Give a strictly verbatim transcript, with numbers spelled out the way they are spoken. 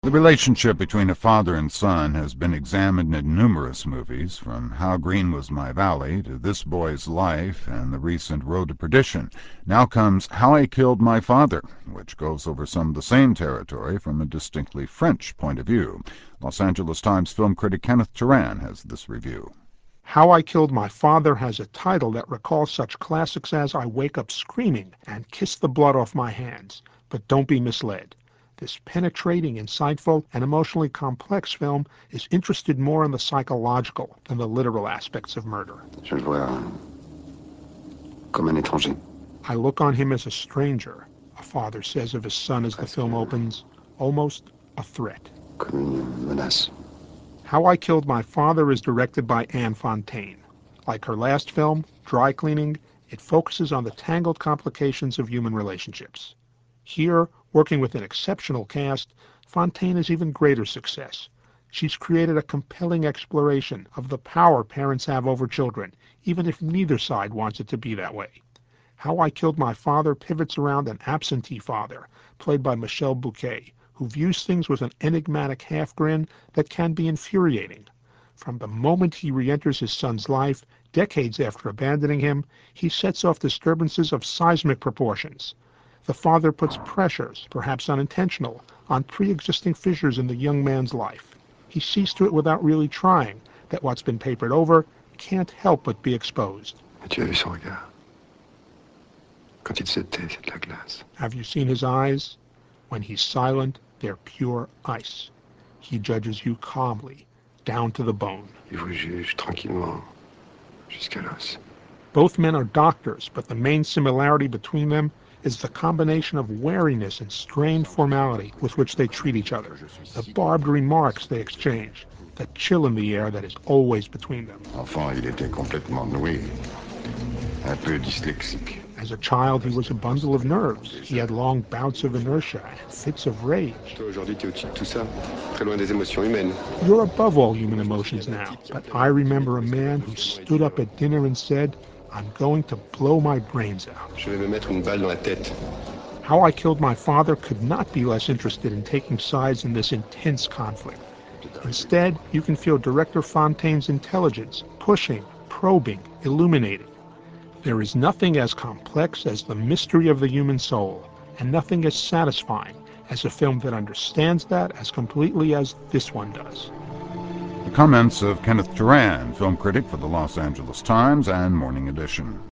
The relationship between a father and son has been examined in numerous movies, from How Green Was My Valley to This Boy's Life and the recent Road to Perdition. Now comes How I Killed My Father, which goes over some of the same territory from a distinctly French point of view. Los Angeles Times film critic Kenneth Turan has this review. How I Killed My Father has a title that recalls such classics as I Wake Up Screaming and Kiss the Blood Off My Hands. But don't be misled. This penetrating, insightful, and emotionally complex film is interested more in the psychological than the literal aspects of murder. Je le vois comme un étranger. I look on him as a stranger, a father says of his son as the film opens, almost a threat. Comme une menace. How I Killed My Father is directed by Anne Fontaine. Like her last film, Dry Cleaning, it focuses on the tangled complications of human relationships. Here, working with an exceptional cast, Fontaine has even greater success. She's created a compelling exploration of the power parents have over children, even if neither side wants it to be that way. How I Killed My Father pivots around an absentee father, played by Michel Bouquet, who views things with an enigmatic half-grin that can be infuriating. From the moment he re-enters his son's life, decades after abandoning him, he sets off disturbances of seismic proportions. The father puts pressures, perhaps unintentional, on pre-existing fissures in the young man's life. He sees to it without really trying that what's been papered over can't help but be exposed. Tu as vu son regard? Quand il se tait, c'est de la glace. Have you seen his eyes? When he's silent, they're pure ice. He judges you calmly, down to the bone. Il vous juge tranquillement, jusqu'à l'os. Both men are doctors, but the main similarity between them is the combination of wariness and strained formality with which they treat each other, the barbed remarks they exchange, the chill in the air that is always between them. Enfant, il était complètement noué, un peu dyslexique. As a child, he was a bundle of nerves. He had long bouts of inertia and fits of rage. Toi, aujourd'hui, tu es au-dessus de tout ça, très loin des émotions humaines. You're above all human emotions now, but I remember a man who stood up at dinner and said, I'm going to blow my brains out. Je vais me mettre une balle dans la tête. How I Killed My Father could not be less interested in taking sides in this intense conflict. Instead, you can feel director Fontaine's intelligence, pushing, probing, illuminating. There is nothing as complex as the mystery of the human soul, and nothing as satisfying as a film that understands that as completely as this one does. The comments of Kenneth Turan, film critic for the Los Angeles Times and Morning Edition.